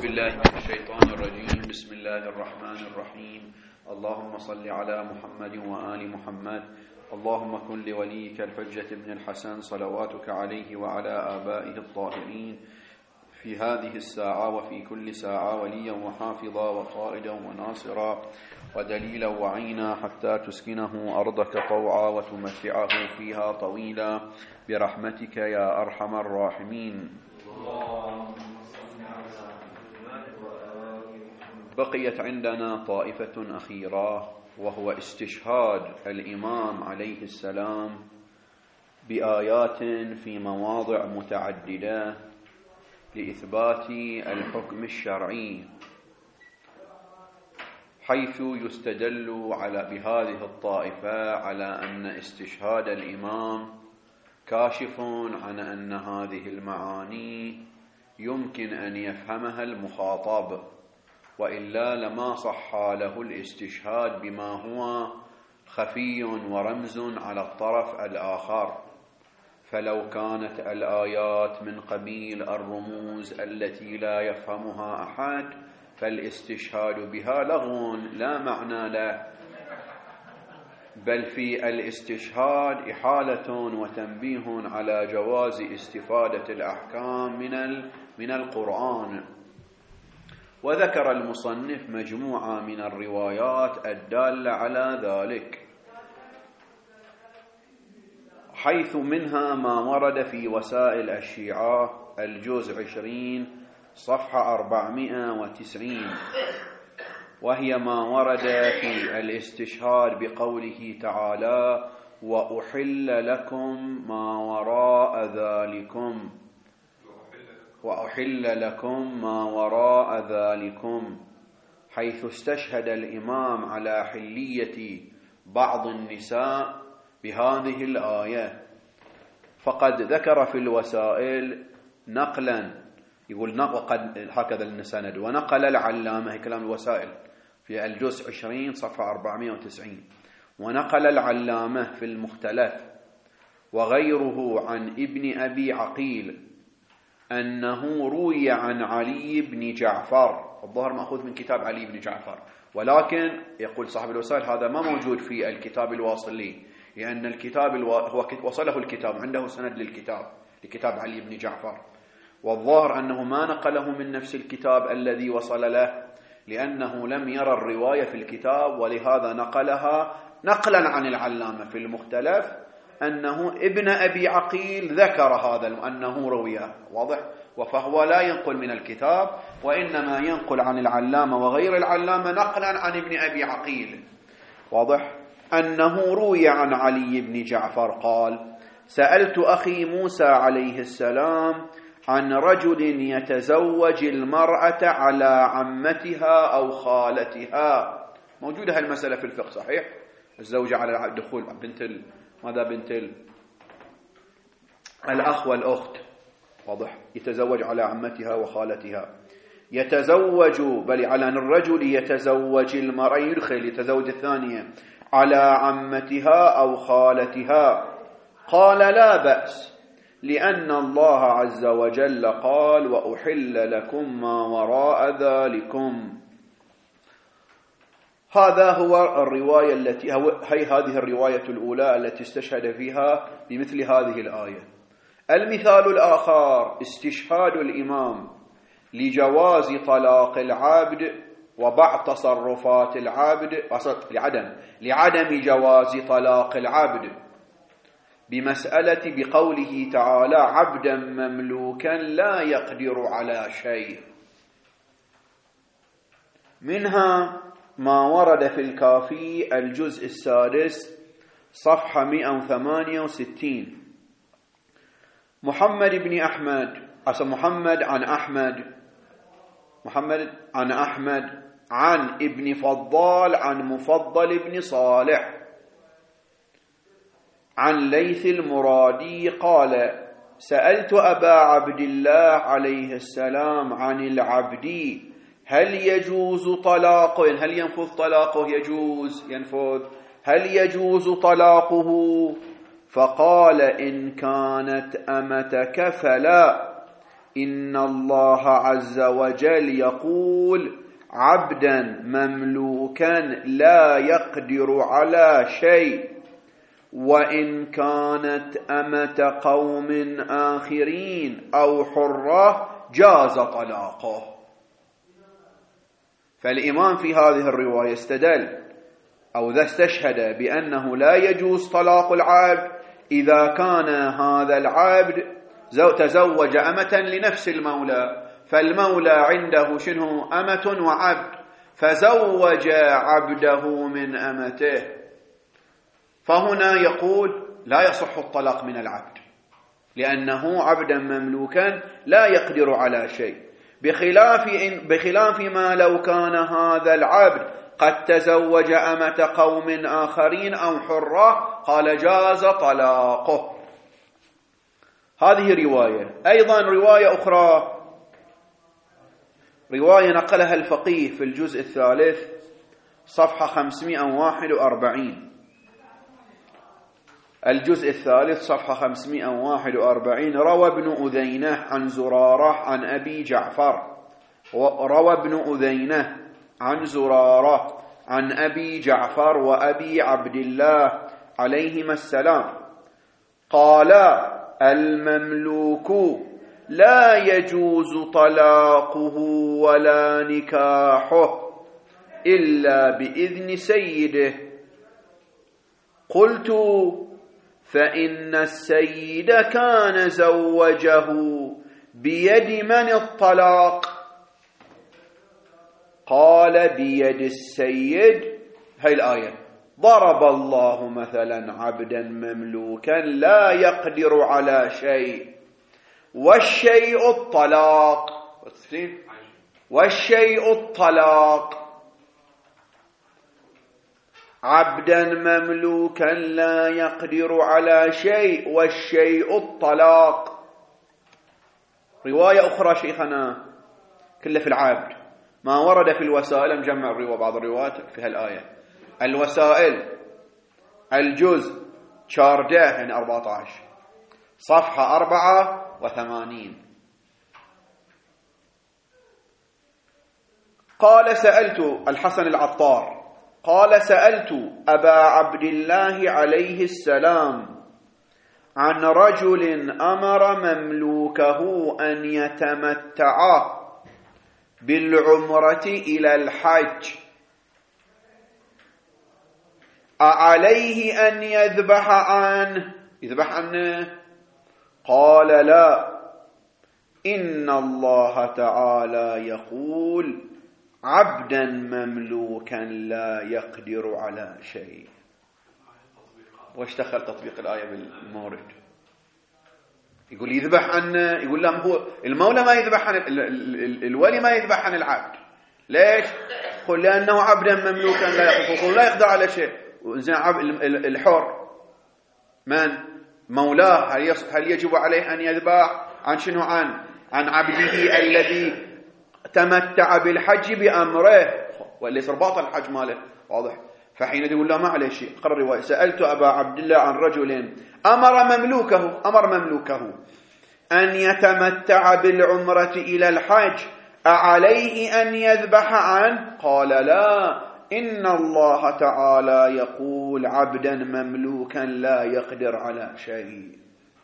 بالله من الشيطان الرجيم. بسم الله الرحمن الرحيم. اللهم صل على محمد وآل محمد. اللهم كن لوليك الحجة بن الحسن صلواتك عليه وعلى آبائه الطاهرين في هذه الساعة وفي كل ساعة وليا وحافظا وقائدا وناصرا ودليلا وعينا حتى تسكنه أرضك طوعا وتمتعه فيها طويلا برحمتك يا أرحم الراحمين. بقيت عندنا طائفة أخيرة، وهو استشهاد الإمام عليه السلام بآيات في مواضع متعددة لإثبات الحكم الشرعي، حيث يستدل بهذه الطائفة على أن استشهاد الإمام كاشف عن أن هذه المعاني يمكن أن يفهمها المخاطب، وإلا لما صح له الاستشهاد بما هو خفي ورمز على الطرف الآخر. فلو كانت الآيات من قبيل الرموز التي لا يفهمها أحد فالاستشهاد بها لغو لا معنى له، بل في الاستشهاد إحالة وتنبيه على جواز استفادة الأحكام من القرآن. وذكر المصنف مجموعة من الروايات الدالة على ذلك، حيث منها ما ورد في وسائل الشيعة الجزء 20 صفحة 490، وهي ما ورد في الاستشهاد بقوله تعالى: وأحل لكم ما وراء ذلكم، وأحل لكم ما وراء ذلكم، حيث استشهد الإمام على حلية بعض النساء بهذه الآية. فقد ذكر في الوسائل نقلا، يقول وقد هكذا السند، ونقل العلامة، كلام الوسائل في الجزء 20 صفحة 490، ونقل العلامة في المختلف وغيره عن ابن أبي عقيل أنه روي عن علي بن جعفر، الظاهر مأخوذ من كتاب علي بن جعفر، ولكن يقول صاحب الوسائل هذا ما موجود في الكتاب الواصل لي، لأن الكتاب هو وصله الكتاب، عنده سند لكتاب علي بن جعفر، والظاهر أنه ما نقله من نفس الكتاب الذي وصل له، لأنه لم يرى الرواية في الكتاب، ولهذا نقلها نقلا عن العلامة في المختلف أنه ابن أبي عقيل ذكر هذا أنه رويه، واضح؟ فهو لا ينقل من الكتاب، وإنما ينقل عن العلامة وغير العلامة نقلا عن ابن أبي عقيل، واضح؟ أنه روي عن علي بن جعفر قال: سألت أخي موسى عليه السلام عن رجل يتزوج المرأة على عمتها أو خالتها. موجودة هالمسألة في الفقه، صحيح؟ الزوجة على دخول بنت الأخ والأخت، واضح؟ يتزوج على عمتها وخالتها، يتزوج بل على أن الرجل يتزوج المرأة، يتزوج الثانية على عمتها أو خالتها. قال: لا بأس، لأن الله عز وجل قال: وأحل لكم ما وراء ذلكم. هذا هو الرواية هذه الرواية الأولى التي استشهد فيها بمثل هذه الآية. المثال الآخر استشهاد الإمام لجواز طلاق العبد وبعض تصرفات العبد لعدم جواز طلاق العبد بقوله تعالى: عبدا مملوكا لا يقدر على شيء. منها ما ورد في الكافي الجزء 6 صفحة 168، محمد عن أحمد عن ابن فضال عن مفضل بن صالح عن ليث المرادي قال: سألت أبا عبد الله عليه السلام عن العبد هل يجوز طلاقه، هل ينفذ طلاقه، هل يجوز طلاقه؟ فقال: إن كانت أمتك فلا، إن الله عز وجل يقول عبدا مملوكا لا يقدر على شيء وإن كانت أمة قوم آخرين أو حرة جاز طلاقه. فالإمام في هذه الرواية استدل أو ذا استشهد بأنه لا يجوز طلاق العبد إذا كان هذا العبد تزوج أمة لنفس المولى، فالمولى عنده شنو؟ أمة وعبد، فزوج عبده من أمته، فهنا يقول لا يصح الطلاق من العبد لأنه عبدا مملوكا لا يقدر على شيء، بخلاف ما لو كان هذا العبد قد تزوج أمة قوم آخرين أو حرة قال جاز طلاقه. هذه رواية. أيضا رواية أخرى، رواية نقلها الفقيه في الجزء الثالث صفحة 541، الجزء الثالث صفحة 541، روى ابن أذينة عن زرارة عن أبي جعفر، روى ابن أذينة عن زرارة عن أبي جعفر وأبي عبد الله عليهما السلام قال المملوك لا يجوز طلاقه ولا نكاحه إلا بإذن سيده. قلت فإن السيد كان زوجه بيد من الطلاق؟ قال بيد السيد. هاي الآية ضرب الله مثلا عبدا مملوكا لا يقدر على شيء والشيء الطلاق، والشيء الطلاق، عبدا مملوكا لا يقدر على شيء والشيء الطلاق. رواية أخرى شيخنا كله في العبد، ما ورد في الوسائل، مجمع الرواية بعض الروايات في هالآية، الوسائل الجزء 14 يعني 14 صفحة 84. قال سألت الحسن العطار قال سألت أبا عبد الله عليه السلام عن رجل أمر مملوكه أن يتمتع بالعمرة إلى الحج، أعليه أن يذبح عنه؟ قال لا، إن الله تعالى يقول عبدا مملوكا لا يقدر على شيء. واش دخل تطبيق الآية بالمورد؟ يقول يذبح عنه، يقول لا، هو المولى ما يذبح عن الولي، ما يذبح عن العبد. ليش؟ قل لأنه عبدا مملوكا لا يقدر على شيء. وإنزين الحر من مولاه هل يجب عليه أن يذبح عن شنو؟ عن عبده الذي تمتع بالحج بأمره، وإلا يصير باطل الحج ماله. واضح؟ فحين يقول لا ما عليه شيء. قرر الرواية سألت أبا عبد الله عن رجل أمر مملوكه أن يتمتع بالعمرة إلى الحج، أعليه أن يذبح عنه؟ قال لا، إن الله تعالى يقول عبدا مملوكا لا يقدر على شيء.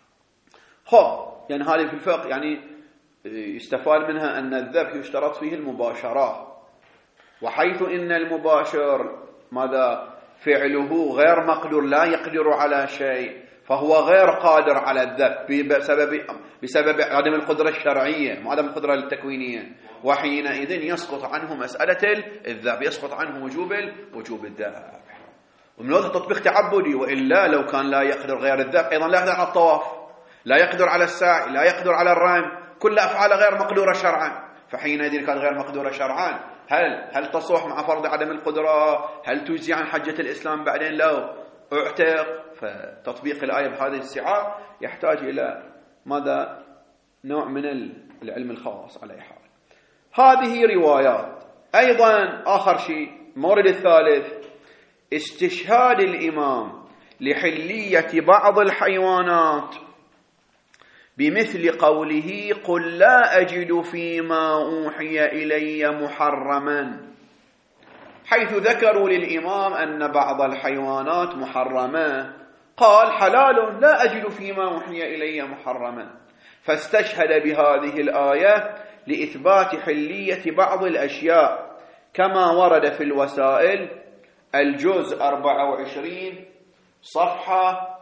يعني هذه في الفقه يعني يستفاد منها أن الذبح يشترط فيه المباشرة، وحيث إن المباشر ماذا فعله غير مقدور لا يقدر على شيء، فهو غير قادر على الذبح بسبب عدم القدرة الشرعية وعدم القدرة التكوينية، وحينئذ يسقط عنه مسألة الذبح، يسقط عنه وجوب الذبح. ومن هذا تطبيق تعبدي، وإلا لو كان لا يقدر غير الذبح أيضا لا يقدر على الطواف، لا يقدر على السعي، لا يقدر على الرمي، كل أفعال غير مقدورة شرعا. فحينئذ كان غير مقدورة شرعا، هل تصح مع فرض عدم القدرة؟ هل تجزي عن حجة الإسلام بعدين لو اعتق؟ فتطبيق الآية بهذه السعة يحتاج إلى ماذا؟ نوع من العلم الخاص. على حال هذه روايات. أيضا آخر شيء، مورد الثالث، استشهاد الإمام لحلية بعض الحيوانات بمثل قوله قل لا أجد فيما أوحي إلي محرما، حيث ذكروا للإمام أن بعض الحيوانات محرمة قال حلال لا أجد فيما أوحي إلي محرما، فاستشهد بهذه الآية لإثبات حلية بعض الأشياء كما ورد في الوسائل الجزء 24 صفحة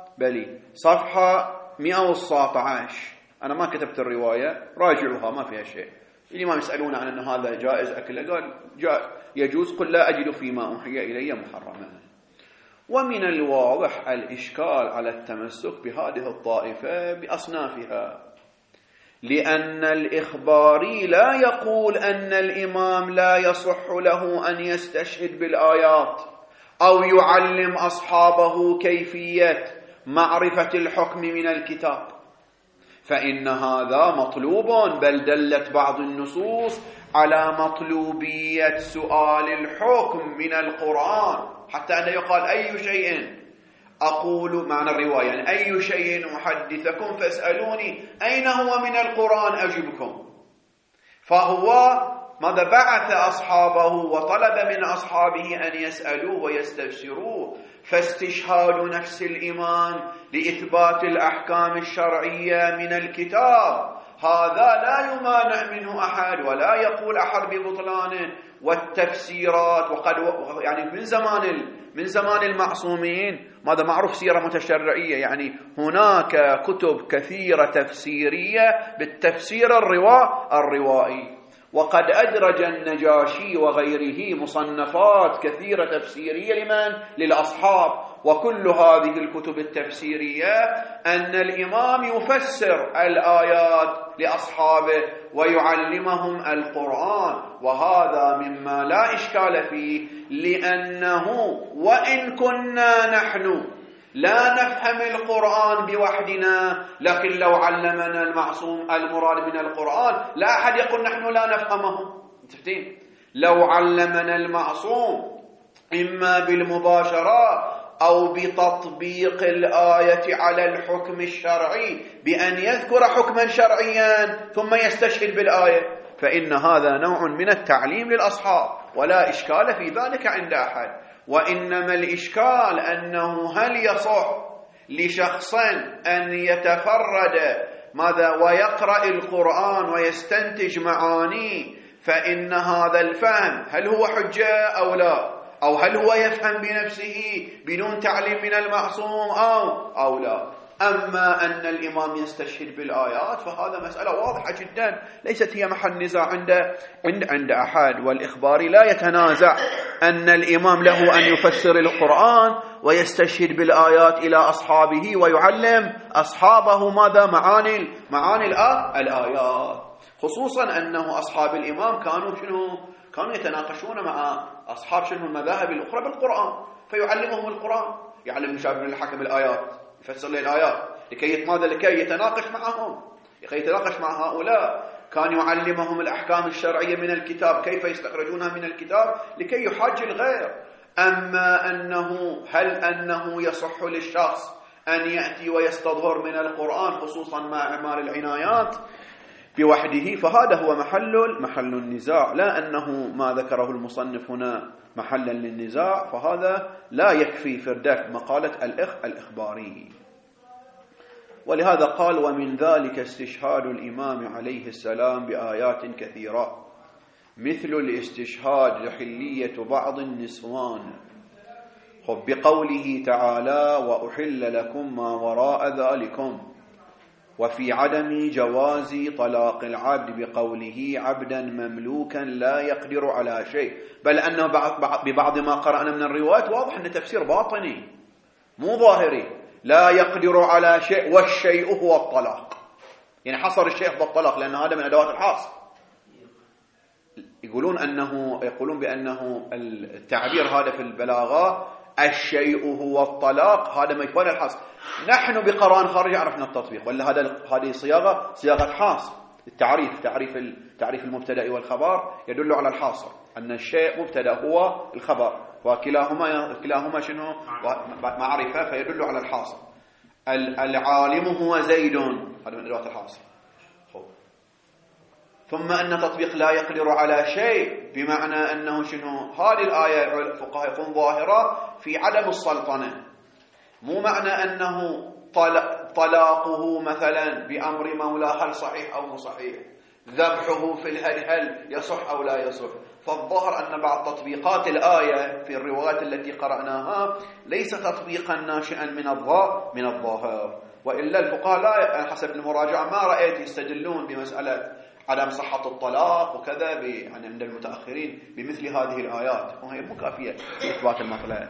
119. أنا ما كتبت الرواية، راجعوها ما فيها شيء. اللي ما يسألون عن أن هذا جائز أكله قال يجوز قل لا أجد فيما أوحي إلي محرما. ومن الواضح الإشكال على التمسك بهذه الطائفة بأصنافها، لأن الإخباري لا يقول أن الإمام لا يصح له أن يستشهد بالآيات أو يعلم أصحابه كيفية معرفة الحكم من الكتاب، فإن هذا مطلوب، بل دلت بعض النصوص على مطلوبية سؤال الحكم من القرآن، حتى أنه يقال أي شيء أقول معنى الرواية يعني أي شيء أحدثكم فاسألوني أين هو من القرآن أجبكم. فهو ماذا بعث أصحابه وطلب من أصحابه أن يسألوه ويستفسروه، فاستشهاد نفس الإمام لإثبات الأحكام الشرعية من الكتاب هذا لا يمانع منه أحد، ولا يقول أحد ببطلانه. والتفسيرات وقد يعني من زمان المعصومين ماذا معروف سيرة متشرعية، يعني هناك كتب كثيرة تفسيرية بالتفسير الروائي، وقد أدرج النجاشي وغيره مصنفات كثيرة تفسيرية للأصحاب. وكل هذه الكتب التفسيرية أن الإمام يفسر الآيات لأصحابه ويعلمهم القرآن، وهذا مما لا إشكال فيه، لأنه وإن كنا نحن لا نفهم القرآن بوحدنا، لكن لو علمنا المعصوم المراد من القرآن لا أحد يقول نحن لا نفهمه. تفتين لو علمنا المعصوم إما بالمباشرة أو بتطبيق الآية على الحكم الشرعي بأن يذكر حكما شرعيا ثم يستشهد بالآية، فإن هذا نوع من التعليم للأصحاب ولا إشكال في ذلك عند أحد. وإنما الإشكال أنه هل يصح لشخص أن يتفرد ويقرأ القرآن ويستنتج معانيه، فإن هذا الفهم هل هو حجة أو لا، أو هل هو يفهم بنفسه بدون تعليم من المعصوم أو لا. أما أن الإمام يستشهد بالآيات فهذا مسألة واضحة جدا ليست هي محل نزاع عند أحد. والإخباري لا يتنازع أن الإمام له أن يفسر القرآن ويستشهد بالآيات إلى أصحابه ويعلم أصحابه معاني الآيات، خصوصا أنه أصحاب الإمام كانوا يتناقشون مع أصحاب المذاهب الأخرى بالقرآن، فيعلمهم القرآن، يعلم مشابه بن الحكم الآيات، يفسر له الآيات لكي يتناقش معهم، لكي يتناقش مع هؤلاء. كان يعلمهم الأحكام الشرعية من الكتاب كيف يستخرجونها من الكتاب لكي يحاج الغير. أما هل أنه يصح للشخص أن يأتي ويستظهر من القرآن خصوصا مع أعمال العنايات بوحده، فهذا هو محل النزاع، لا أنه ما ذكره المصنف هنا محلا للنزاع، فهذا لا يكفي فرداك مقالة الإخباري. ولهذا قال ومن ذلك استشهاد الإمام عليه السلام بآيات كثيرة، مثل الاستشهاد لحلية بعض النسوان بقوله تعالى وأحل لكم ما وراء ذلكم، وفي عدم جواز طلاق العبد بقوله عبدا مملوكا لا يقدر على شيء، بل أنه ببعض ما قرأنا من الروايات واضح أن تفسير باطني مو ظاهري، لا يقدر على شيء والشيء هو الطلاق، يعني حصر الشيء بالطلاق لأن هذا من أدوات الحصر. يقولون بأنه التعبير هذا في البلاغة الشيء هو الطلاق هذا ما يفعل الحصر. نحن بقرآن خارج عرفنا التطبيق، ولا هذه صياغة حاصر. تعريف المبتدأ والخبر يدل على الحاصر، أن الشيء مبتدأ هو الخبر، وكلاهما شنو معرفة، فيدل على الحاصر. العالم هو زيد هذا من الأدوات الحاصلة. ثم أن تطبيق لا يقدر على شيء بمعنى أنه شنو؟ هذه الآية الفقهاء يكون ظاهرة في عدم السلطنة، مو معنى أنه طلاقه مثلا بأمر مولاه هل صحيح أو مو صحيح، ذبحه في الهدي هل يصح أو لا يصح. فالظاهر أن بعض تطبيقات الآية في الروايات التي قرأناها ليس تطبيقا ناشئا من الظاهر، وإلا الفقهاء لا حسب المراجعة ما رأيت يستدلون بمسألة عدم صحة الطلاق وكذا يعني عند المتأخرين بمثل هذه الآيات، وهي مو كافية لإثبات المطلب.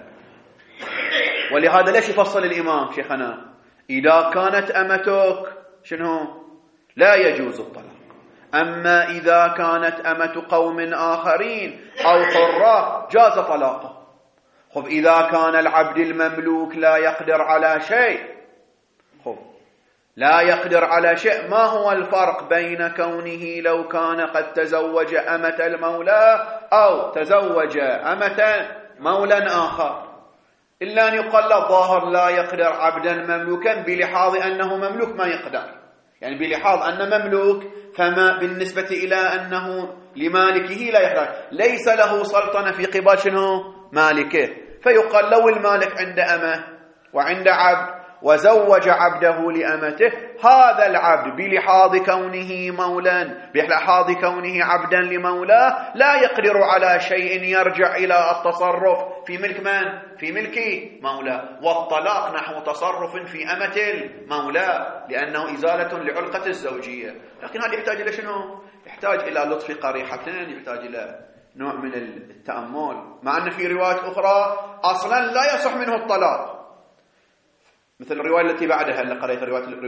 ولهذا ليش يفصل الإمام شيخنا؟ إذا كانت أمتك شنو؟ لا يجوز الطلاق. أما إذا كانت أمة قوم آخرين أو حرة جاز طلاقه. خب إذا كان العبد المملوك لا يقدر على شيء، خب لا يقدر على شيء، ما هو الفرق بين كونه لو كان قد تزوج أمة المولى أو تزوج أمة مولى آخر؟ إلا أن يقال الظاهر لا يقدر عبدا مملوكا بلحاظ أنه مملوك ما يقدر، يعني بلحاظ أن مملوك فما بالنسبة إلى أنه لمالكه لا يقدر، ليس له سلطنة في قبال شنو؟ مالكه. فيقال لو المالك عند أمه وعند عبد وزوج عبده لأمته، هذا العبد بلحاظ كونه مولا، بلحاظ كونه عبدا لمولاه لا يقدر على شيء يرجع إلى التصرف في ملك من؟ في ملك مولاه. والطلاق نحو تصرف في أمة المولى لأنه إزالة لعلقة الزوجية. لكن هذا يحتاج إلى شنو؟ يحتاج إلى لطف قريحتين، يحتاج إلى نوع من التأمل، مع أن في روايات أخرى أصلا لا يصح منه الطلاق، مثل الرواية التي بعدها اللي قرأت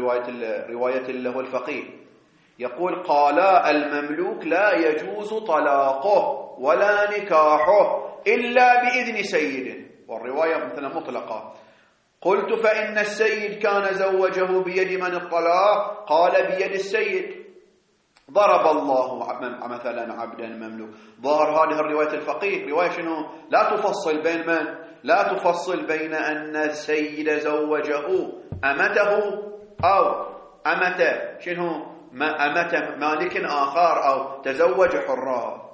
رواية اللي هو الفقيه يقول قال المملوك لا يجوز طلاقه ولا نكاحه إلا بإذن سيده، والرواية مثلا مطلقة. قلت فإن السيد كان زوجه بيد من الطلاق؟ قال بيد السيد. ضرب الله مثلا عبدا مملوك. ظاهر هذه الرواية الفقيه رواية شنو؟ لا تفصل بين من؟ لا تفصل بين أن السيد زوجه أمته أو أمته شنو؟ أمة مالك آخر أو تزوج حرا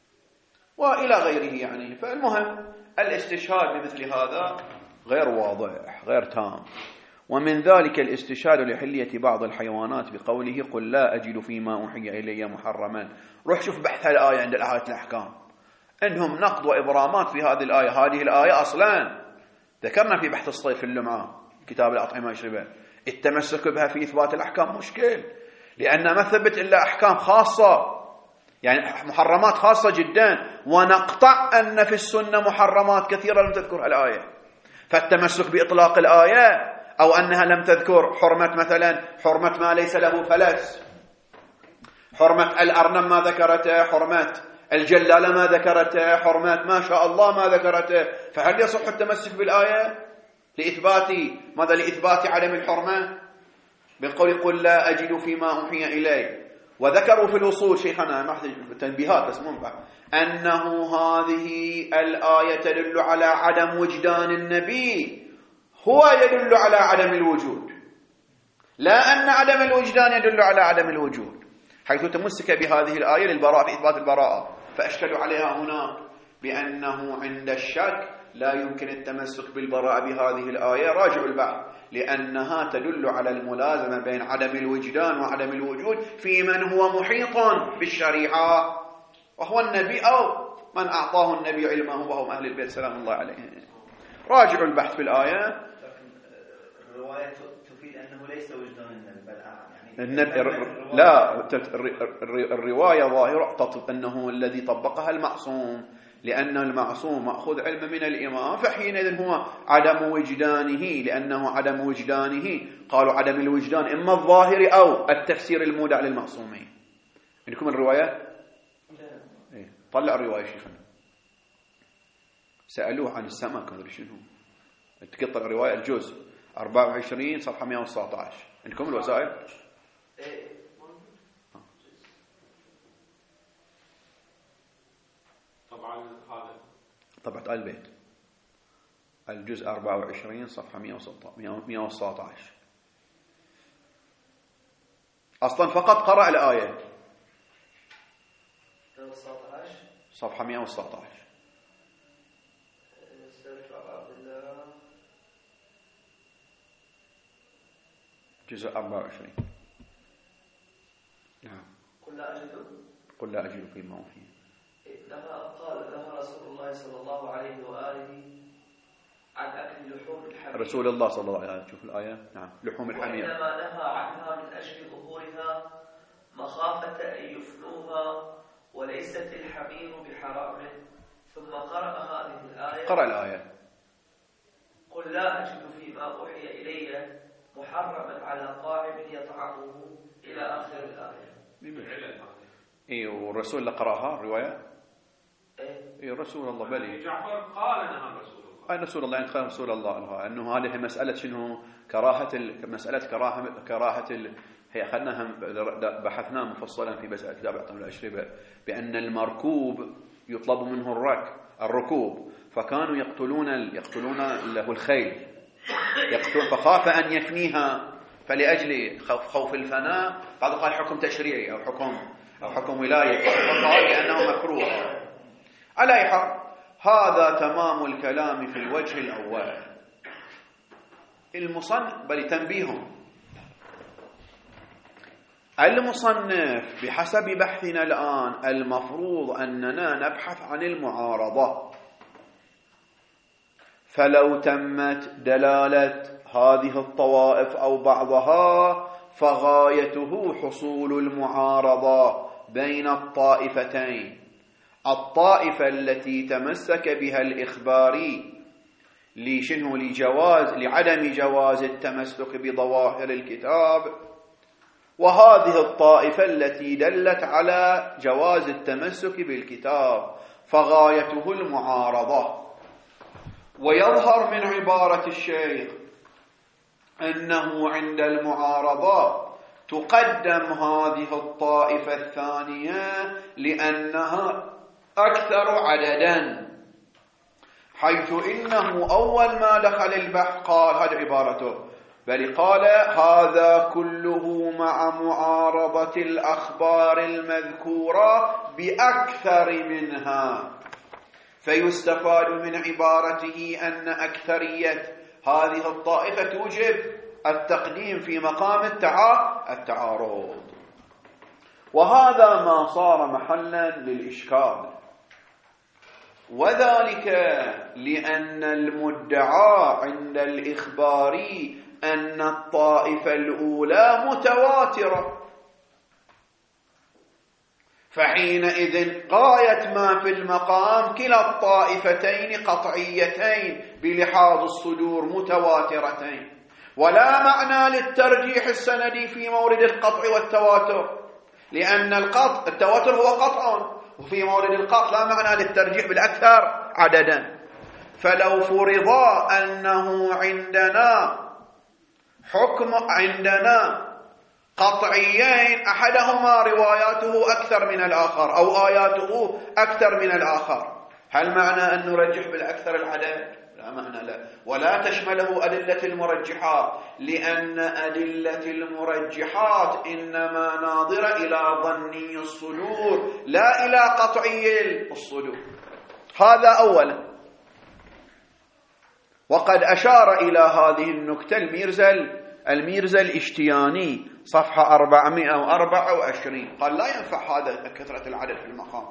وإلى غيره يعني. فالمهم الاستشهاد بمثل هذا غير واضح غير تام. ومن ذلك الاستشهاد لحلية بعض الحيوانات بقوله قل لا أجد فيما أوحي إلي محرما. روح شوف بحث الآية عند الآية الأحكام، عندهم نقد وإبرامات في هذه الآية. هذه الآية أصلا ذكرنا في بحث الصيف في اللمعة كتاب الأطعمة يشربه، التمسك بها في إثبات الأحكام مشكل، لأن ما ثبت إلا أحكام خاصة، يعني محرمات خاصة جدا، ونقطع أن في السنة محرمات كثيرة لم تذكرها الآية. فالتمسك بإطلاق الآية أو أنها لم تذكر حرمة مثلا حرمة ما ليس له فلس، حرمة الأرنب ما ذكرته، حرمة الجلالة ما ذكرته، حرمات ما شاء الله ما ذكرته، فهل يصح التمسك بالآية لإثبات ماذا؟ لإثبات عدم الحرمة بالقول قل لا أجد فيما أوحي إلي. وذكروا في الوصول شيخنا ما تنبيهات بس منبع أنه هذه الآية تدل على عدم وجدان النبي، هو يدل على عدم الوجود، لا أن عدم الوجدان يدل على عدم الوجود، حيث تمسك بهذه الآية للبراءة في إثبات البراءة. فأشكلوا عليها هنا بأنه عند الشك لا يمكن التمسك بالبراءة بهذه الآية. راجعوا البحث، لأنها تدل على الملازمة بين عدم الوجدان وعدم الوجود في من هو محيط بالشريعة وهو النبي أو من أعطاه النبي علمه وهم أهل البيت سلام الله عليهم. راجعوا البحث في الآية. الرواية تفيد أنه ليس وجدان النبي بل لا، الرواية ظاهرة أنه الذي طبقها المعصوم، لأن المعصوم مأخذ علم من الإمام، فحينئذ هو عدم وجدانه، لأنه عدم وجدانه قالوا عدم الوجدان إما الظاهر أو التفسير المودع للمعصومين. عندكم الرواية؟ طلع الرواية شيخنا. سألوه عن السمك مدري شنو، تقطع الرواية الجزء 24 صفحة 119. عندكم الوسائل؟ طبعا هذا طبعة آل البيت الجزء 24 صفحة 119. أصلا فقط قرأ الآية. 19 صفحة 119 جزء 24. نعم. قل لا أجد فيما أوحي. قال نهى رسول الله صلى الله عليه وآله عن أكل لحوم الحمير. رسول الله صلى الله عليه وآله، شوف الآية. نعم. لحوم الحمير. وإنما نهى عنها من أجل ظهورها مخافة أن يفنوها، وليست الحمير بحرام. ثم قرأ هذه الآية. قرأ الآية. قل لا أجد فيما أوحي إلي محرما على طاعم يطعمه إلى آخر الآية. والرسول اللي قرأها الرواية. رسول الله بلي. جعفر قال نهى رسول الله. رسول الله يعني قال رسول الله أنه هذه مسألة شنو كراهة مسألة كراهة هي أخذناها بحثناها مفصلا في كتاب أطعمة الأشربة بأن المركوب يطلب منه الركوب، فكانوا يقتلون له الخيل، فخاف أن يفنيها، فلأجل خوف الفناء قال حكم تشريعي أو حكم ولاية، فقال لأنه مكروه. على أي حال هذا تمام الكلام في الوجه الأول. بل تنبيهم المصنف بحسب بحثنا الآن المفروض أننا نبحث عن المعارضة، فلو تمت دلالة هذه الطوائف أو بعضها فغايته حصول المعارضة بين الطائفتين: الطائفة التي تمسك بها الإخباري لعدم جواز التمسك بظواهر الكتاب، وهذه الطائفة التي دلت على جواز التمسك بالكتاب، فغايته المعارضة. ويظهر من عبارة الشيخ أنه عند المعارضة تقدم هذه الطائفة الثانية لأنها أكثر عددا، حيث إنه أول ما دخل البحث قال، هذه عبارته، بل قال هذا كله مع معارضة الأخبار المذكورة بأكثر منها، فيستفاد من عبارته أن أكثرية هذه الطائفة توجب التقديم في مقام التعارض، وهذا ما صار محلا للإشكال، وذلك لأن المدعى عند الإخباري أن الطائفة الأولى متواترة، فحينئذ غاية ما في المقام كلا الطائفتين قطعيتين بلحاظ الصدور متواترتين، ولا معنى للترجيح السندي في مورد القطع والتواتر، لأن التواتر هو قطع، وفي مورد القطع لا معنى للترجيح بالأكثر عددا. فلو فرض أنه عندنا قطعيين أحدهما رواياته أكثر من الآخر أو آياته أكثر من الآخر، هل معنى أن نرجح بالأكثر العدد؟ لا معنى لا، ولا تشمله أدلة المرجحات، لأن أدلة المرجحات إنما ناظرة إلى ظني الصدور لا إلى قطعي الصدور. هذا أولا. وقد أشار إلى هذه النكتة الميرزا الاشتياني صفحة 424، قال لا ينفع هذا كثرة العدد في المقام.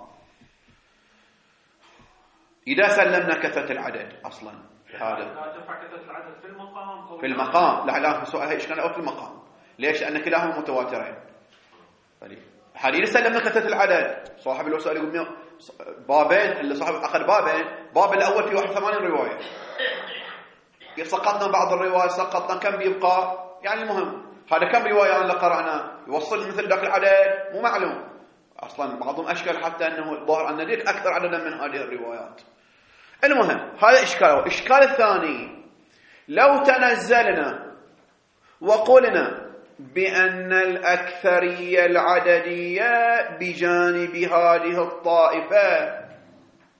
إذا سلمنا كثرة العدد أصلا هذا لا تنفع كثرة العدد في المقام أو في المقام، لا سؤال إشكال أو في المقام. ليش؟ لأن كلاهما متواترين. حاليا سلمنا كثرة العدد، صاحب الوسائل يقول بابين، اللي صاحب أخذ بابين، باب الأول فيه 81 رواية، سقطنا بعض الروايات، سقطنا كم بيبقى، يعني المهم هذا كم رواية اللي قرأنا يوصل مثل ذاك العدد مو معلوم أصلا. بعضهم أشكال حتى أنه الظاهر أن ذيك أكثر عددا من هذه الروايات. المهم هذا إشكال. الإشكال الثاني، لو تنزلنا وقلنا بأن الأكثرية العددية بجانب هذه الطائفة،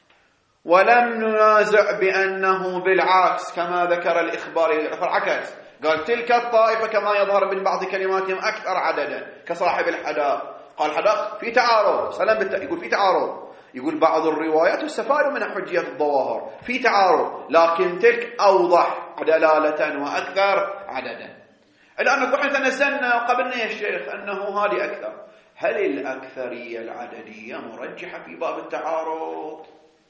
ولم ننازع بأنه بالعكس كما ذكر الإخباري، العكس قال تلك الطائفة كما يظهر من بعض كلماتهم أكثر عددا كصاحب الحداق. قال حداق في تعارض، يقول في تعارض، يقول بعض الروايات يستفاد من حجية الظواهر، في تعارض، لكن تلك أوضح دلالة وأكثر عددا. الآن نقول احنا تنزلنا وقبلنا يا شيخ أنه هذه أكثر. هل الأكثرية العددية مرجحة في باب التعارض؟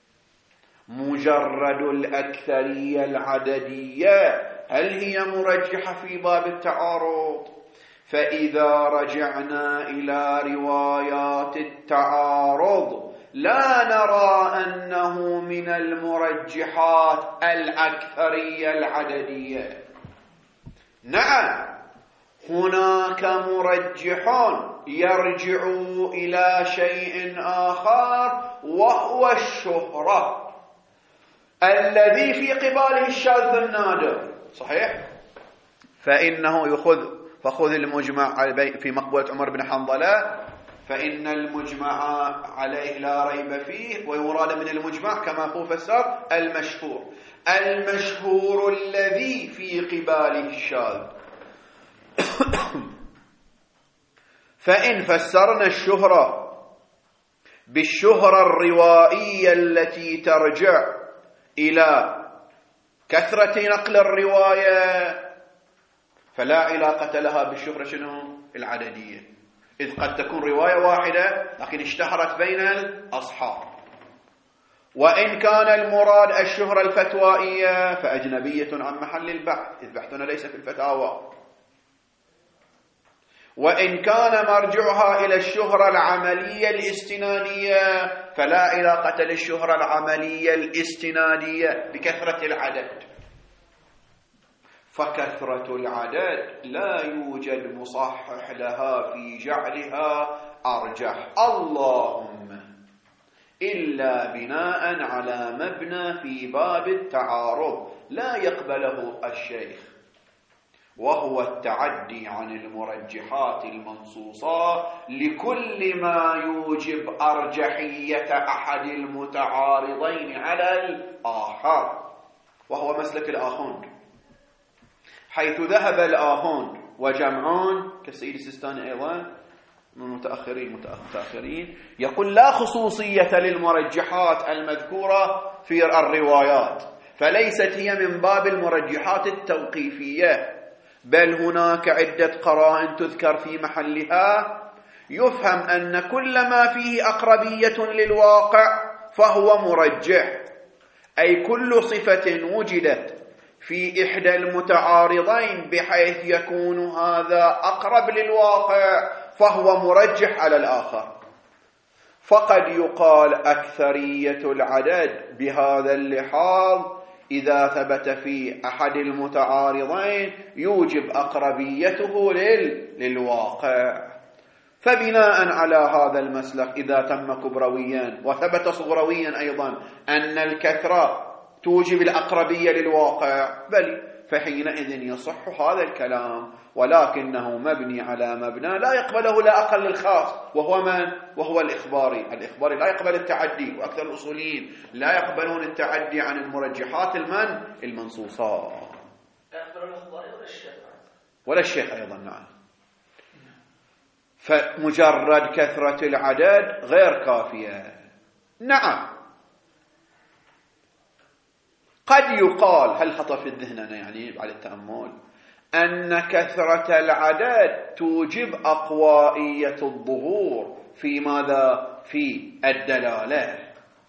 مجرد الأكثرية العددية هل هي مرجحة في باب التعارض؟ فإذا رجعنا إلى روايات التعارض لا نرى أنه من المرجحات الأكثرية العددية. نعم هناك مرجح يرجع إلى شيء آخر وهو الشهرة الذي في قباله الشاذ النادر، صحيح؟ فإنه فخذ المجمع في مقبولة عمر بن حنظلة، فإن المجمع عليه لا ريب فيه، ويراد من المجمع كما هو فسر المشهور الذي في قباله الشاذ. فإن فسرنا الشهرة بالشهرة الروائية التي ترجع إلى كثرة نقل الرواية فلا علاقة لها بالشهرة العددية، إذ قد تكون رواية واحدة لكن اشتهرت بين الأصحاب. وإن كان المراد الشهرة الفتوائية فأجنبية عن محل البحث، إذ بحثنا ليس في الفتاوى. وإن كان مرجعها إلى الشهرة العملية الاستنادية فلا علاقة للشهرة العملية الاستنادية بكثرة العدد، فكثرة العدد لا يوجد مصحح لها في جعلها أرجح، اللهم إلا بناء على مبنى في باب التعارض لا يقبله الشيخ، وهو التعدي عن المرجحات المنصوصة لكل ما يوجب أرجحية أحد المتعارضين على الآخر، وهو مسلك الآخوند، حيث ذهب الآخوند وجمعون كالسيد السيستاني أيضا من المتأخرين يقول لا خصوصية للمرجحات المذكورة في الروايات، فليست هي من باب المرجحات التوقيفية، بل هناك عدة قرائن تذكر في محلها يفهم أن كل ما فيه أقربية للواقع فهو مرجح، أي كل صفة وجدت في إحدى المتعارضين بحيث يكون هذا أقرب للواقع فهو مرجح على الآخر. فقد يقال أكثرية العدد بهذا اللحاظ إذا ثبت في أحد المتعارضين يوجب أقربيته للواقع. فبناء على هذا المسلك إذا تم كبرويا وثبت صغرويا أيضا أن الكثرة توجب الأقربية للواقع، بل فحينئذ يصح هذا الكلام، ولكنه مبني على مبنى لا يقبله لا أقل الخاص، وهو من؟ وهو الإخباري لا يقبل التعدي، وأكثر الأصوليين لا يقبلون التعدي عن المرجحات المنصوصات. يقبل الإخباري ولا الشيخ أيضا. نعم. فمجرد كثرة العدد غير كافية. نعم قد يقال، هل خطر في الذهن يعني بعد التأمل، أن كثرة العدد توجب أقوائية الظهور في ماذا؟ في الدلالة.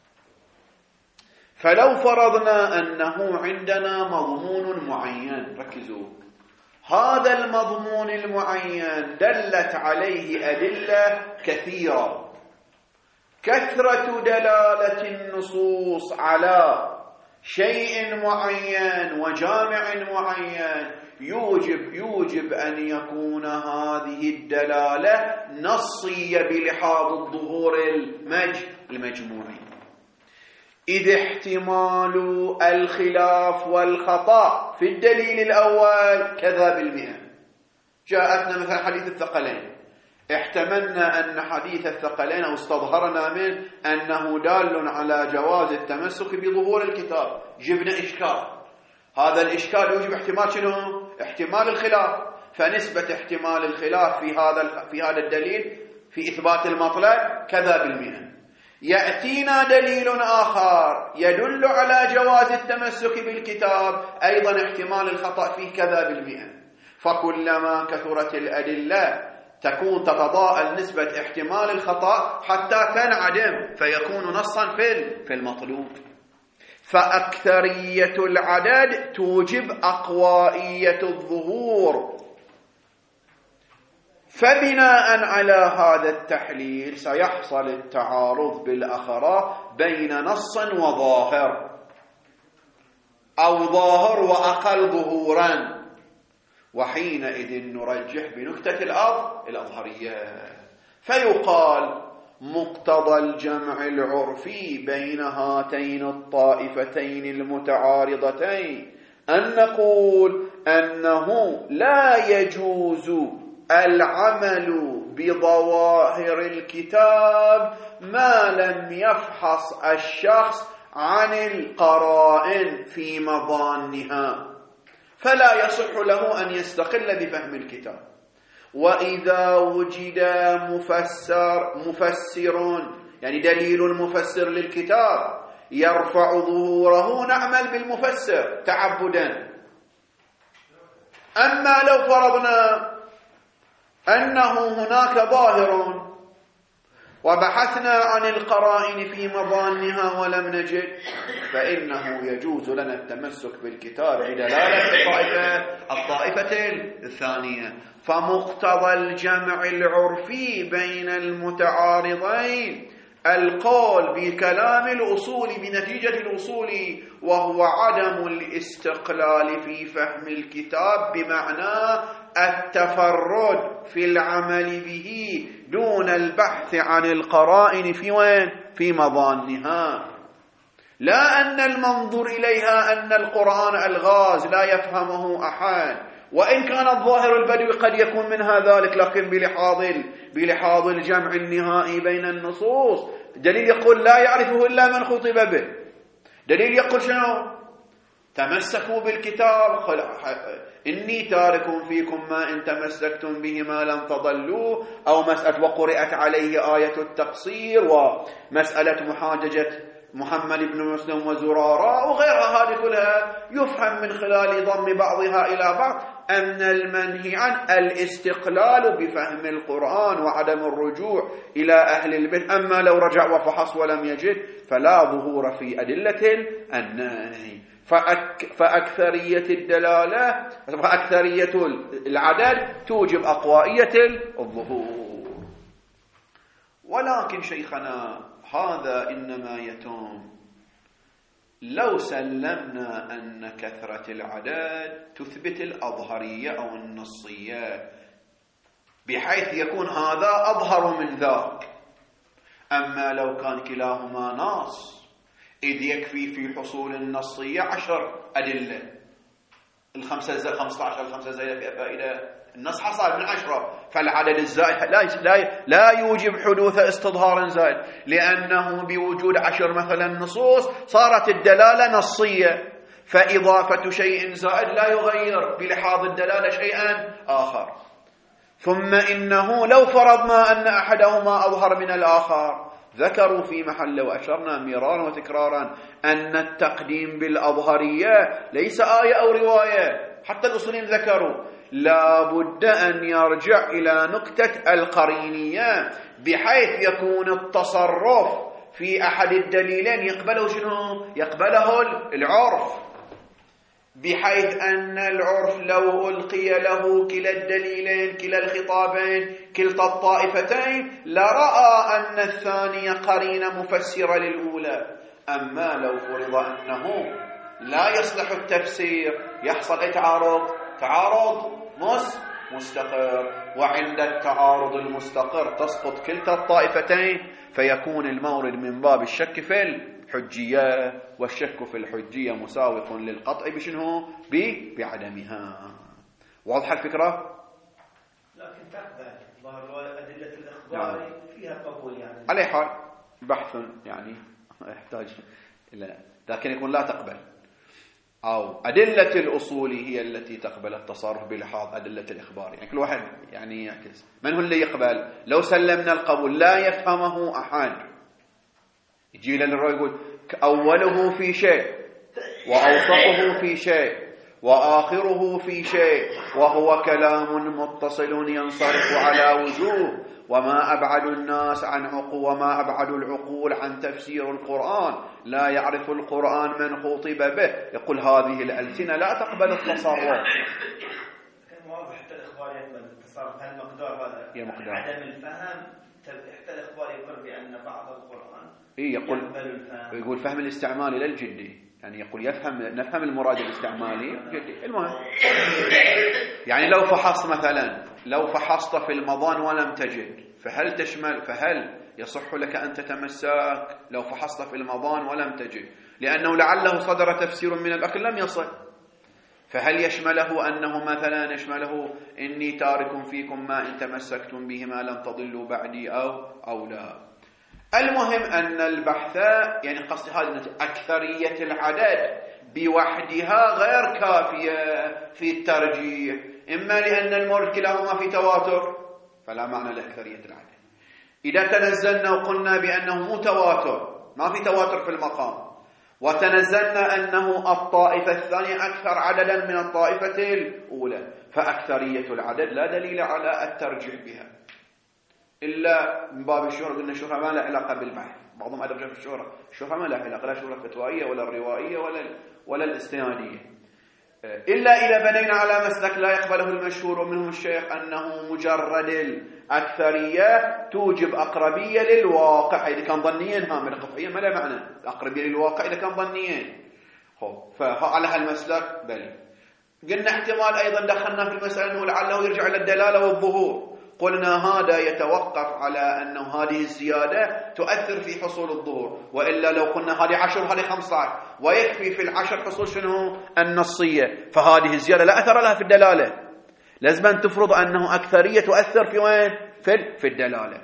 فلو فرضنا أنه عندنا مضمون معين، ركزوا، هذا المضمون المعين دلت عليه أدلة كثيرة، كثرة دلالة النصوص على شيء معين وجامع معين يوجب أن يكون هذه الدلالة نصية بلحاظ الظهور المجموعي، إذ احتمال الخلاف والخطأ في الدليل الأول كذا بالمئة. جاءتنا مثلا حديث الثقلين، احتملنا أن حديث الثقلين أو استظهرنا من أنه دال على جواز التمسك بظهور الكتاب، جبنا إشكال، هذا الإشكال يوجب احتمال شنو؟ احتمال الخلاف، فنسبة احتمال الخلاف في هذا الدليل في إثبات المطلب كذا بالمئة. يأتينا دليل آخر يدل على جواز التمسك بالكتاب، أيضا احتمال الخطأ فيه كذا بالمئة. فكلما كثرت الأدلة تكون تتضاءل نسبة احتمال الخطأ حتى تنعدم فيكون نصا في المطلوب. فأكثرية العدد توجب أقوائية الظهور. فبناء على هذا التحليل سيحصل التعارض بالأخرى بين نص وظاهر، أو ظاهر وأقل ظهورا، وحينئذ نرجح بنكتة الأظهرية. فيقال مقتضى الجمع العرفي بين هاتين الطائفتين المتعارضتين أن نقول أنه لا يجوز العمل بظواهر الكتاب ما لم يفحص الشخص عن القرائن في مظانها، فلا يصح له أن يستقل بفهم الكتاب. وإذا وجد مفسر يعني دليل مفسر للكتاب يرفع ظهوره نعمل بالمفسر تعبدا. أما لو فرضنا أنه هناك ظاهر وبحثنا عن القرائن في مظانها ولم نجد، فإنه يجوز لنا التمسك بالكتاب بدلالة الطائفة الثانية. فمقتضى الجمع العرفي بين المتعارضين القول بكلام الأصول بنتيجة الأصول، وهو عدم الاستقلال في فهم الكتاب بمعنى التفرد في العمل به دون البحث عن القرائن في مظانها، لا أن المنظور إليها أن القرآن ألغاز لا يفهمه أحد، وإن كان الظاهر البدوي قد يكون منها ذلك، لكن بلحاظ الجمع النهائي بين النصوص. دليل يقول لا يعرفه إلا من خطب به، دليل يقول شنو؟ تمسكوا بالكتاب، إني تارك فيكم ما إن تمسكتم به ما لن تضلوا، أو مسألة وقرئت عليه آية التقصير، ومسألة محاججة محمد بن مسلم وزرارة وغيرها، هذه كلها يفهم من خلال ضم بعضها إلى بعض أن المنهي عن الاستقلال بفهم القرآن وعدم الرجوع إلى أهل البيت. أما لو رجع وفحص ولم يجد فلا ظهور في أدلة النهي. فأكثرية الدلالة فأكثرية العدد توجب أقوائية الظهور. ولكن شيخنا هذا إنما يتم لو سلمنا أن كثرة العدد تثبت الأظهرية أو النصية، بحيث يكون هذا أظهر من ذاك. أما لو كان كلاهما نص، إذ يكفي في حصول النصية 10 أدلة، 15 زائدة فيها فائدة، النص حصل من 10، فالعدد الزائد لا يوجب حدوث استظهار زائد، لأنه بوجود 10 مثلا نصوص صارت الدلالة نصية، فإضافة شيء زائد لا يغير بلحاظ الدلالة شيئا آخر. ثم إنه لو فرضنا أن أحدهما أظهر من الآخر، ذكروا في محل وأشرنا مرارا وتكرارا أن التقديم بالأظهرية ليس آية أو رواية، حتى الأصولين ذكروا لا بد أن يرجع إلى نكتة القرينية، بحيث يكون التصرف في أحد الدليلين يقبله شنو؟ يقبله العرف، بحيث أن العرف لو ألقي له كلا الدليلين كلا الخطابين كلتا الطائفتين لرأى أن الثانية قرينة مفسرة للأولى. أما لو فرض أنه لا يصلح التفسير يحصل تعارض مستقر، وعند التعارض المستقر تسقط كلتا الطائفتين، فيكون المورد من باب الشك في الحجية، والشك في الحجية مساوق للقطع بشنو؟ بعدمها. واضحة الفكرة؟ لكن تقبل ظهر أدلة الإخبار فيها قبول يعني. على حال بحث يعني يحتاج إلى، لكن يكون لا تقبل. أو أدلة الأصول هي التي تقبل التصرف بلحاظ أدلة الإخبار. يعني كل واحد يعني يعكس. من هو اللي يقبل؟ لو سلمنا القبول لا يفهمه أحد، يجي للرأي يقول أوله في شيء وأوسطه في شيء وآخره في شيء وهو كلام متصل ينصرف على وجوه، وما أبعد الناس عن وما أبعد العقول عن تفسير القرآن، لا يعرف القرآن من خطب به. يقول هذه الألسنة لا تقبل التصرف. كان واضح حتى الإخبار يقبل التصرف. هالمقدار هذا عدم الفهم، حتى الإخبار يقر بأن بعض القرآن يقول فهم الاستعمالي للجدي، يعني يقول نفهم المراد الاستعمالي جدي. المهم يعني لو فحصت في المضان ولم تجد، فهل يصح لك أن تتمسك؟ لو فحصت في المضان ولم تجد، لأنه لعله صدر تفسير من الأكل لم يصل، فهل يشمله أنه مثلا يشمله إني تارك فيكم ما إن تمسكتم بهما لم تضلوا بعدي أو لا. المهم أن البحث، يعني قصد هذه أكثرية العدد بوحدها غير كافية في الترجيح، إما لأن المورد كلاهما في تواتر فلا معنى لأكثرية العدد. إذا تنزلنا وقلنا بأنه متواتر، ما في تواتر في المقام، وتنزلنا أنه الطائفة الثانية أكثر عددا من الطائفة الأولى، فأكثرية العدد لا دليل على الترجيح بها إلا من باب الشهرة. قلنا الشهرة ما لا علاقة بالبحث، بعضهم أدرج في الشهرة ما لا علاقة، لا شهرة فتوائية ولا الروائية ولا الاستنادية، إلا إذا بنينا على مسلك لا يقبله المشهور ومنهم الشيخ أنه مجرد الأكثرية توجب أقربية للواقع إذا كان ظنيا، من قطعيا ما لا معنى أقربية للواقع إذا كان ظنيا. فعلى هالمسلك بل قلنا احتمال أيضا دخلنا في المسألة أنه لعله يرجع إلى الدلالة والظهور، قلنا هذا يتوقف على أنه هذه الزيادة تؤثر في حصول الظهور، وإلا لو قلنا هذه 10 وهذه 15 ويكفي في العشر حصول شنو النصية، فهذه الزيادة لا أثر لها في الدلالة، لازم أن تفرض أنه أكثرية تؤثر في وين؟ في الدلالة.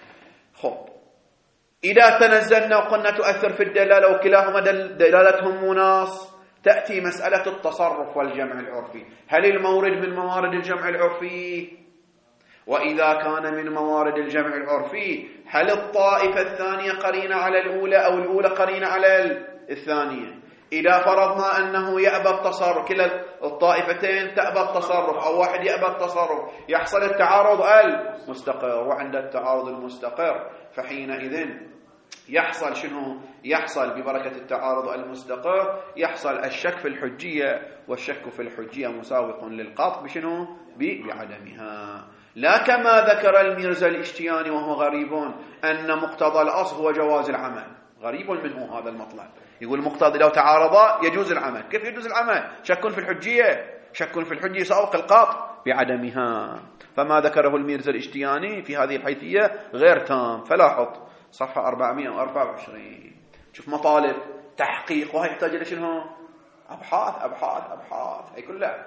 إذا تنزلنا وقلنا تؤثر في الدلالة وكلاهما دلالتهم مناص، تأتي مسألة التصرف والجمع العرفي. هل المورد من موارد الجمع العرفي؟ وإذا كان من موارد الجمع العرفي هل الطائفة الثانية قرينة على الأولى أو الأولى قرينة على الثانية؟ إذا فرضنا أنه يأبى التصرف، كلا الطائفتين تأبى التصرف أو واحد يأبى التصرف، يحصل التعارض المستقر، وعند التعارض المستقر فحينئذ يحصل شنو؟ يحصل ببركة التعارض المستقر يحصل الشك في الحجية، والشك في الحجية مساوق للقطع بشنو؟ بعدمها. لا كما ذكر الميرزا الاشتياني وهو غريب أن مقتضى الأصل هو جواز العمل، غريب منه هذا المطلب. يقول مقتضى لو تعارضا يجوز العمل. كيف يجوز العمل؟ شك في الحجية، شك في الحجية يساوق القطع بعدمها. فما ذكره الميرزا الاشتياني في هذه الحيثية غير تام. فلاحظ صفحة 424 شوف مطالب تحقيق، وهي يحتاج إلى شنو؟ أبحاث أبحاث أبحاث، هي كلها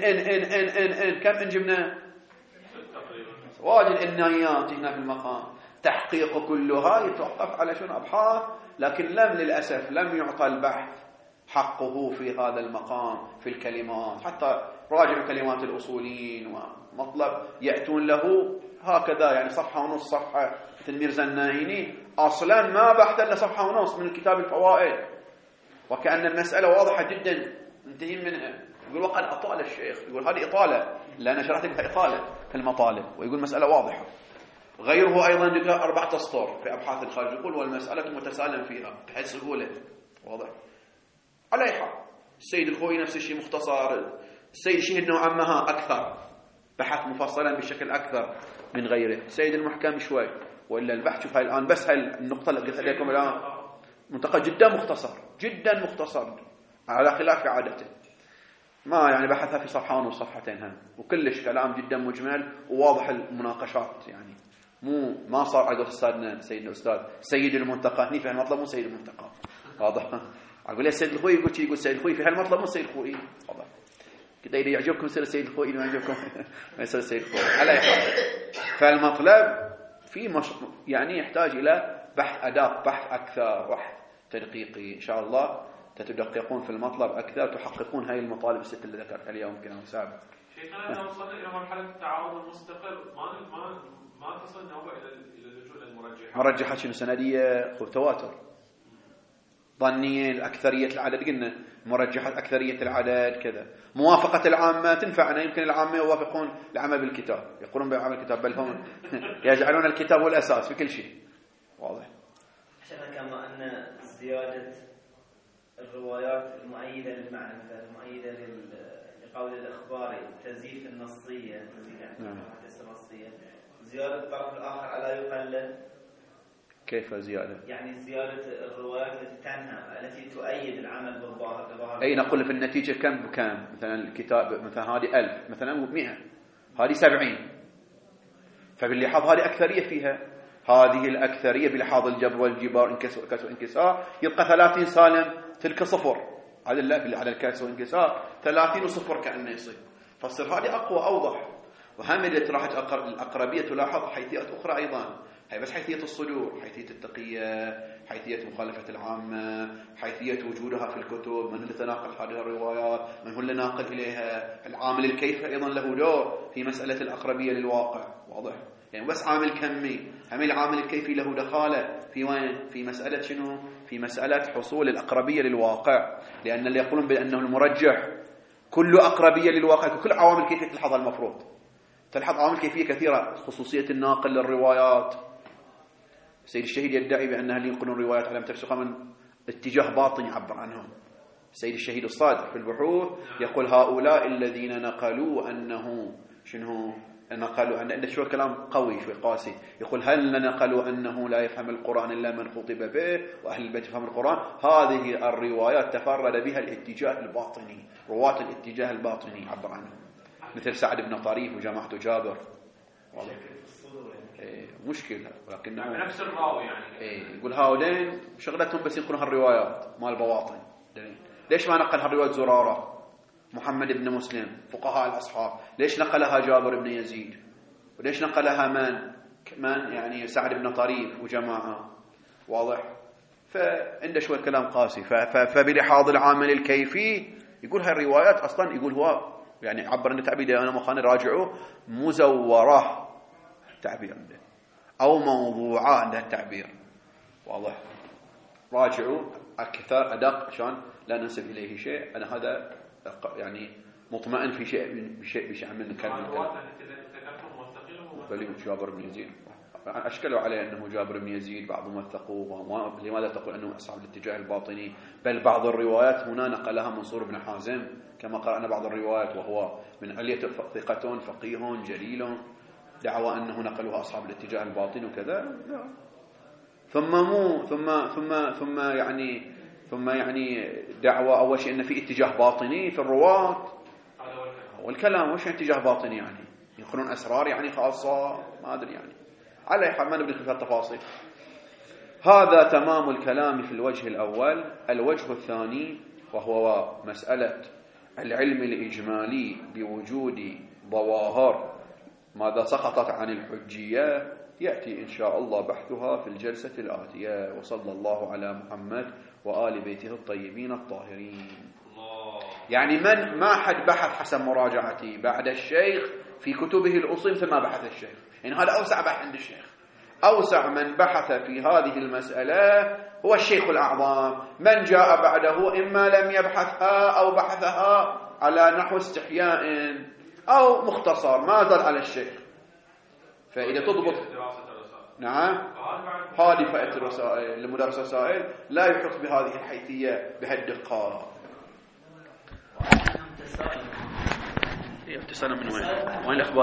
إن كم إن جبنا واجد النايات هنا في المقام. تحقيق كلها يتوقف على شنو؟ أبحاث، لكن للأسف لم يعطى البحث حقه في هذا المقام في الكلمات. حتى راجعوا كلمات الأصوليين ومطلب يأتون له هكذا، يعني صفحة ونص صفحة. مثل ميرزا النايني أصلا ما بحث إلا صفحة ونص من الكتاب الفوائد، وكأن المسألة واضحة جدا انتهين منها. يقول وقد أطال الشيخ، يقول هذه إطالة لأن شرحت بها إطالة في المطالب، ويقول مسألة واضحة. غيره أيضا يقول 4 أسطر في أبحاث الخارج، يقول والمسألة متسالم فيها بحيث سهولة. واضح على أي حال. السيد الخوي نفس الشيء مختصر، السيد شهد نوعا ما أكثر، بحث مفصلا بشكل أكثر من غيره. السيد المحكم شوي، وإلا البحث شوف هاي الآن بس هاي النقطة اللي قلت لكم الآن منطقة جدا مختصر جدا مختصر على خلاف عادته، ما يعني بحثها في صفحة ونص صفحتين هم، وكلش كلام جدا مجمل وواضح المناقشات. يعني ما صار على قول أستاذنا سيدنا أستاذ سيد المنتقى هني في هالمطلب مو سيد المنتقى. واضح. أقول يا سيد الخوي يقول سيد الخوي في هالمطلب مو سيد الخوي. واضح كده. إذا يعجبكم يصير سيد الخوي، إذا ما يعجبكم ما يصير سيد الخوي. على حال. فالمطلب في يعني يحتاج إلى بحث أدق، بحث أكثر، بحث تدقيقي. إن شاء الله تدققون في المطلب أكثر، تحققون هاي المطالب الست اللي ذكرتها اليوم يمكن أو سابق. شيخنا إذا وصلنا إلى مرحلة التعارض المستقر ما تصل نوبة إلى اللجوء للمرجحات. مرجحات شنو؟ سندية، تواتر، ظنية، الأكثرية العدد، قلنا مرجحات أكثرية العدد كذا. موافقة العامة تنفعنا، يمكن العامة يوافقون العمل بالكتاب، يقولون بعمل الكتاب، بل هم يجعلون الكتاب هو الأساس في كل شيء. واضح. عشان كما أن زيادة الروايات المؤيدة للمعنى، مثلا المؤيدة لقول الإخباري تزيد النصية، تزيد يعني النصية، زيادة الطرف الآخر ألا يقلل. كيف زيادة؟ يعني زيادة الروايات التي تنهى، التي تؤيد العمل بالظاهر. أي نقول في النتيجة كم بكم؟ مثلا الكتاب مثلا هذه 1000، مثلا 100، هذه 70، فباللحاظ هذه أكثرية فيها. هذه الأكثرية بلحاظ الجبر والجبار، كسر انكسار، يبقى 30 سالم، تلك صفر. هذا لا على الكسر والانكسار 30 وصفر كأنه يصير، فصير هذه أقوى أوضح. وهم اللي راحت الأقربية تلاحظ حيثيات أخرى أيضا، هي بس حيثية الصدور، حيثية التقية، حيثية مخالفة العامة، حيثية وجودها في الكتب، من اللي تناقل هذه الروايات، من هو اللي ناقل إليها. العامل الكيفي أيضا له دور في مسألة الأقربية للواقع. واضح؟ يعني بس عامل كمي، هم العامل الكيفي له دخالة في وين؟ في مسألة شنو؟ في مسألة حصول الأقربية للواقع. لأن اللي يقولون بأنه المرجح كل أقربية للواقع، كل عوامل كيفية تلحظها المفروض. تلحظ عوامل كيفية كثيرة، خصوصية الناقل للروايات. سيد الشهيد يدعي بأنها اللي ينقلون روايات على تفسخها من اتجاه باطن يعبر عنهم. سيد الشهيد الصادق في البحوث يقول هؤلاء الذين نقلوا أنه شنو؟ نقلوا أن شو كلام قوي شوي قاسي. يقول هل نقلوا أنه لا يفهم القرآن إلا من خطب به وأهل البيت يفهم القرآن؟ هذه الروايات تفرد بها الاتجاه الباطني، رواة الاتجاه الباطني يعبر عنهم، مثل سعد بن طريف وجماعة جابر. والله مشكلة، ولكنه نفس الراوي يعني. يقول هؤلاء شغلتهم بس ينقلون هالروايات مال البواطن. ليش ما نقل هالروايات زرارة، محمد بن مسلم، فقهاء الأصحاب؟ ليش نقلها جابر بن يزيد؟ وليش نقلها من يعني سعد بن طريف وجماعة؟ واضح؟ فعنده شوية كلام قاسي. فبلحاظ العامل الكيفي يقول هاي الروايات أصلا، يقول هو يعني عبر عن التعبير، أنا مخاني راجعوه، مزورة تعبير عنده، أو موضوعة عند التعبير. واضح؟ راجعوا أكثر أدق عشان لا ننسب إليه شيء. أنا هذا يعني مطمئن في شيء من الكلام. بل جابر بن يزيد أشكلوا عليه أنه جابر بن يزيد، بعضهم وثقوه. لماذا تقول أنه أصحاب الاتجاه الباطني؟ بل بعض الروايات هنا نقلها منصور بن حازم كما قرأنا بعض الروايات، وهو من علية ثقة فقيه جليل، دعوى أنه نقلوها أصحاب الاتجاه الباطني وكذا. ثم يعني دعوى أول شيء أن في اتجاه باطني في الرواة والكلام. وش اتجاه باطني يعني؟ يقولون أسرار يعني خاصة، ما أدري يعني. على حال ما نبدأ في التفاصيل. هذا تمام الكلام في الوجه الأول. الوجه الثاني وهو مسألة العلم الإجمالي بوجود ظواهر ماذا سقطت عن الحجية، يأتي إن شاء الله بحثها في الجلسة الآتية. وصلى الله على محمد وآل بيته الطيبين الطاهرين. يعني ما حد بحث حسب مراجعتي بعد الشيخ في كتبه الأصول ثم بحث الشيخ، يعني هذا أوسع بحث عند الشيخ. أوسع من بحث في هذه المسألة هو الشيخ الأعظم. من جاء بعده إما لم يبحثها أو بحثها على نحو استحياء أو مختصر، ما زال على الشيخ. فإذا تضبط نعم هذه فائدة الرسائل. لمدرس الرسائل لا يحط بهذه الحيثية بهالدقة. اتصال من وين الأخبار؟